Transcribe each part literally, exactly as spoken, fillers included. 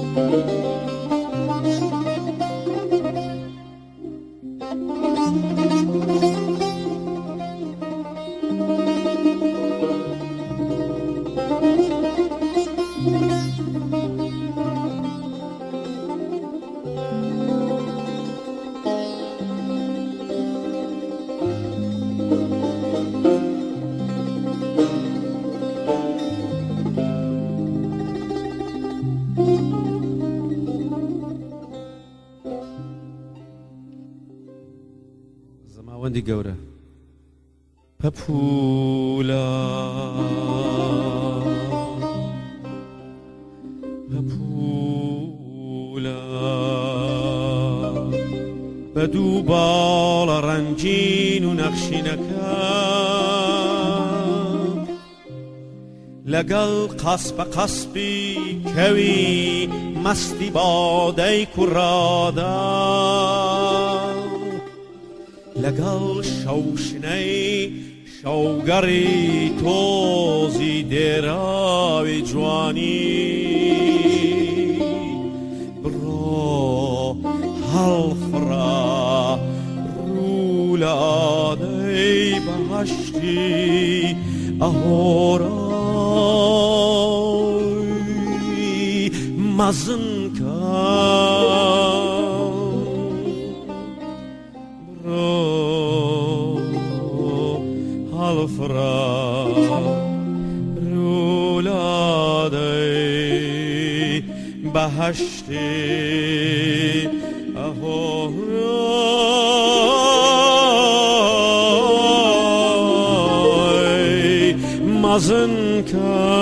زەماوەندی گەورە پەپوولە پەپوولە بە دوو باڵە ڕەنگین و نەخشینەکە لەگەڵ قەسپ قەسپی کەوی مەستی بادەی کوڕادا لەگەڵ شەوشنەی شەوگەڕی تۆزی دێراوی جوانی بڕۆ هەڵفڕە ڕوو لە ئادەی بەهەشتی ئەهۆڕای مەزن هەڵفڕە ڕوو لە ئادەی بەهەشتی ئەهۆڕای مەزن کە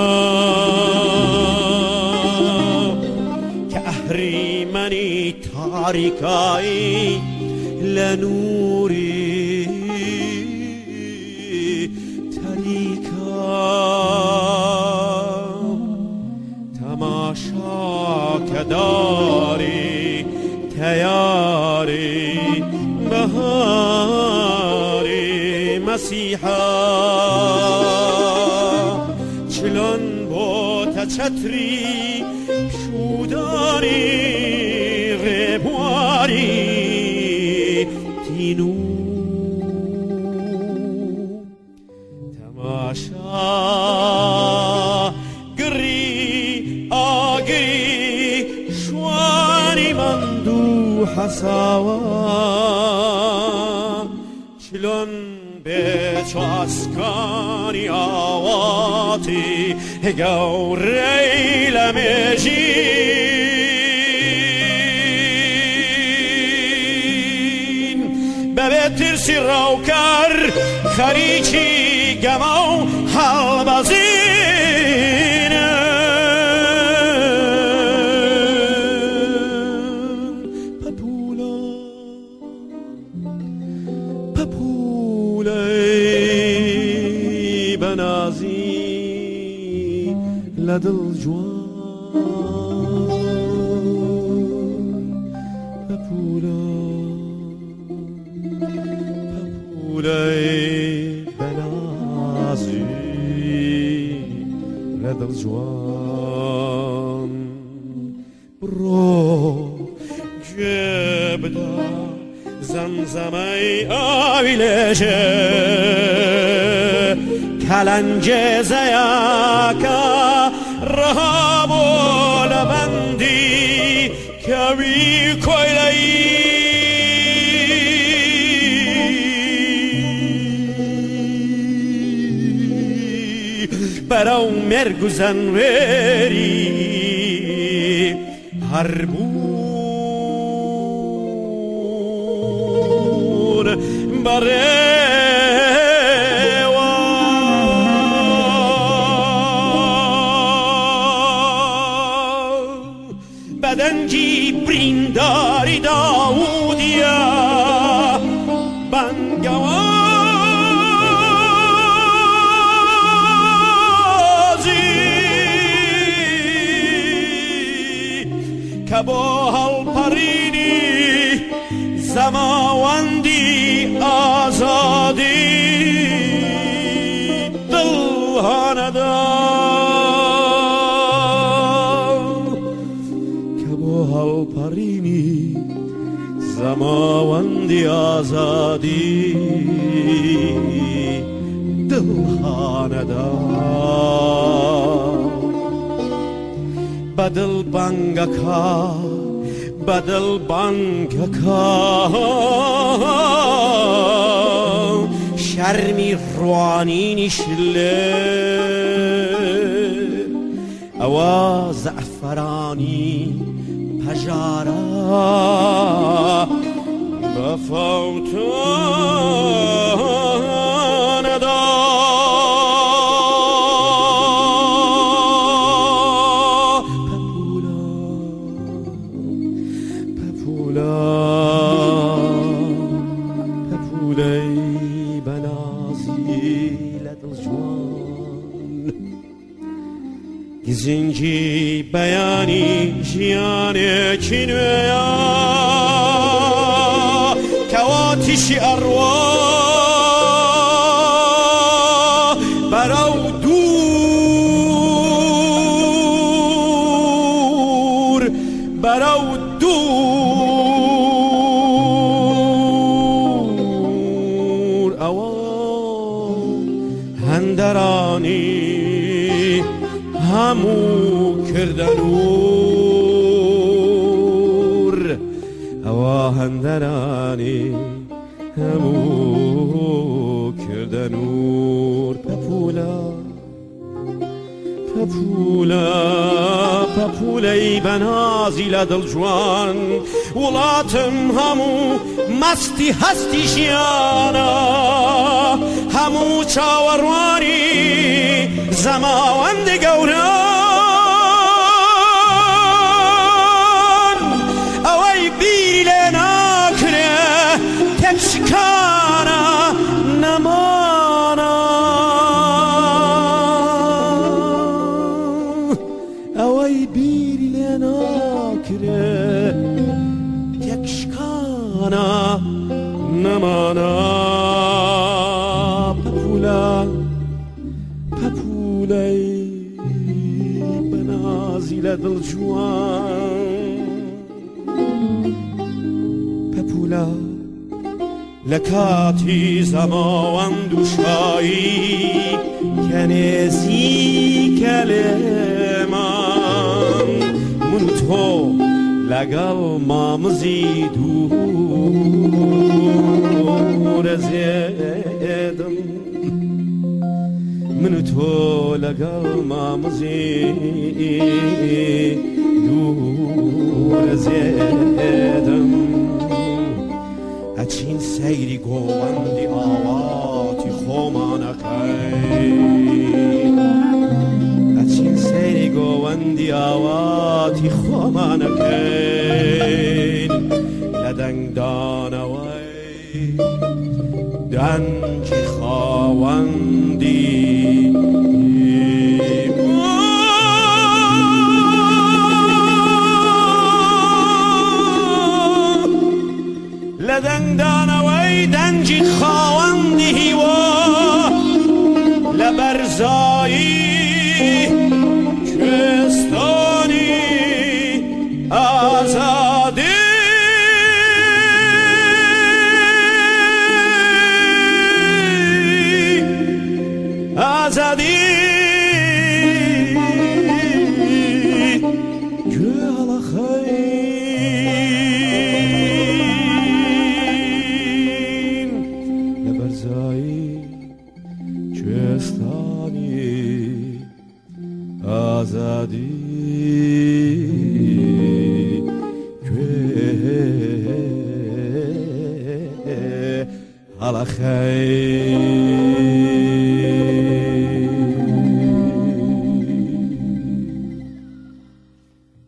کە ئەهریمەنی تاریکایی لە نووری داری تیاری بهاری مسیحا چلون با تچتری شوداری غبواری تینو تماشا حساوا چلون به چاسکانی آواتی گوری لمجین به ترسی روکر خریچی گمو حلبزین لدل جوان پپولا پپولای بنازی لدل جوان برو جبدا زمزمای آویلشه کلنجه زیاکا رهاب و لبندی کوی کویلایی برو مرگ زنوری هر بور بره بدنجی برینداری داودیا بنگوازی که با حل پرینی زماوندی آزادی دلهانه دار هەڵپەڕینی زەماوەندی ئازادی دڵهانەدا بەدڵ بانگەکە بەدڵ بانگەکە شەرمی ڕوانینیش لێ ئەوە زەعفەرانی پەژارە بە فەوتانەدا پەپوولە پەپوولەی بەنازی لە دڵجوان گزنگی بەیانی ژیانێکی نوێیە کەواتیشی ئەڕوا بەرەو دوور بەرەو دوور ئەوە هەندەرانی هەموو کردنور ئەوە هەندەرانی هەموو کردنور پەپوولە پەپوولە پەپوولەی بەنازی لە دڵجوان وڵاتم هەموو مەستی هەستی ژیانە هەموو چاوەڕوانی زەماوەندی گەوران ئەوەی بیری لێ ناکرێ تێک شکانە نەمانە ئەوەی بیری لێ ناکرێ تێک شکانە نەمانە پەپوولە پەپوولەی بەنازی لە دڵجوان پەپوولە لە کاتی زەماوەند و شایی کە نێزیکە لێمان من و تۆ لەگەڵ مامزی دوورە زێدم من و تۆ لەگەڵ مامزی دوورە زێدم ئەچین سەیری گۆوەندی ئاواتی خۆمانەکەین ئەچین سەیری گۆوەندی ئاواتی خۆمانەکەین لە دەنگدانەوەی دەنگی خاوەندی لە دەنگدانەوەی دەنگی خاوەندی هیوا لە بەرزایی کوێستانی ئازادی ئازادی گوێ هەڵەخەین لە بەرزایی کوێستانی ئازادی گوێ هەڵەخەین